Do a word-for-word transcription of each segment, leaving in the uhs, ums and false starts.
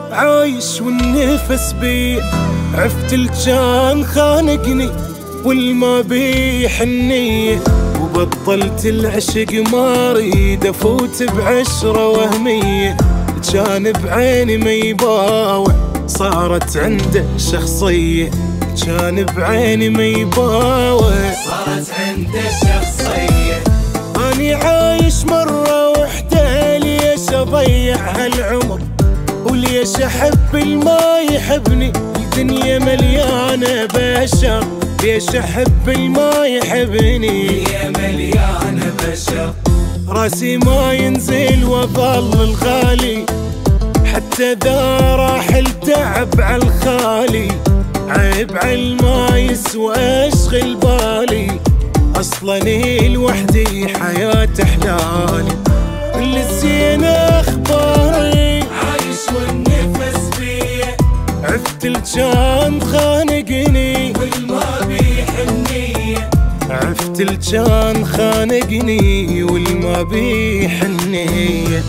عايش والنفس بي، عفت الجان خانقني والما بي حنية، وبطلت العشق ما اريد افوت بعشرة وهمية. كان بعيني ما يباوع صارت عنده شخصية، كان بعيني ما يباوع صارت عنده شخصية. اني عايش مرة وحدة، ليش اضيع هالعمر وليش احب الما يحبني؟ الدنيا مليانة بشر، ليش احب الما يحبني؟ الدنيا مليانة بشر. راسي ما ينزل وظل الغالي، حتى ذا راح التعب عالخالي. عيب عالما يسوى اشغل بالي، اصلا لوحدي حياة احلالي. كل الزين اخباري عايش والنفس بيه، عفت الجان خانقني والما بي حنية. عفت الجان خانقني والما بي حنية.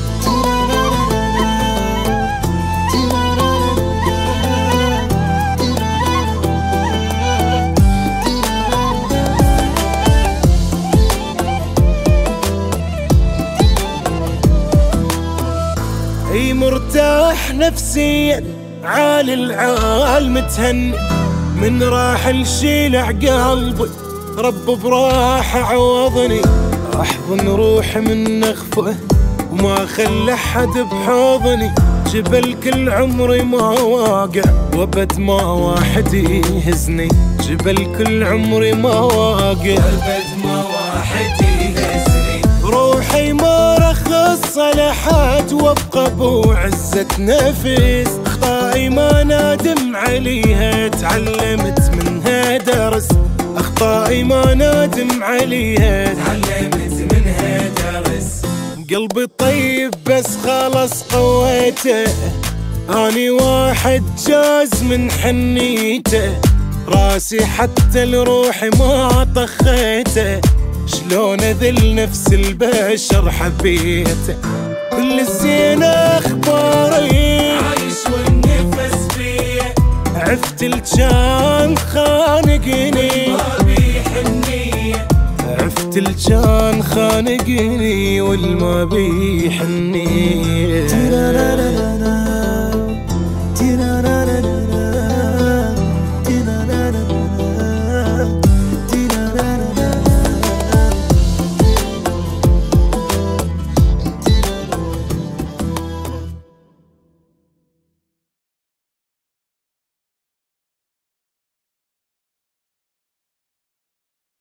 اي مرتاح نفسيا عالي العال متهني، من راح الشيلع قلبي رب براحة عوضني. احضن روحي من نخفه وما خلى حد بحضني، جبل كل عمري ما واقع وابد ما واحد يهزني. جبل كل عمري ما واقع وابد ما واحد يهزني. روحي ما رخص صلحات وابقى بوعزة نفس، اخطائي ما نادم عليها تعلمت منها درس. اخطائي ما نادم عليها تعلمت منها درس. قلبي طيب بس خلص قويته، اني واحد جاز من حنيته. راسي حتى لروحي ما طخيته، شلون اذل نفس البشر حبيته. كل الزين اخباري عايش والنفس بيه، عفت الجان خانقني والما بي حنية. عفت الجان خانقني والما بي حنية.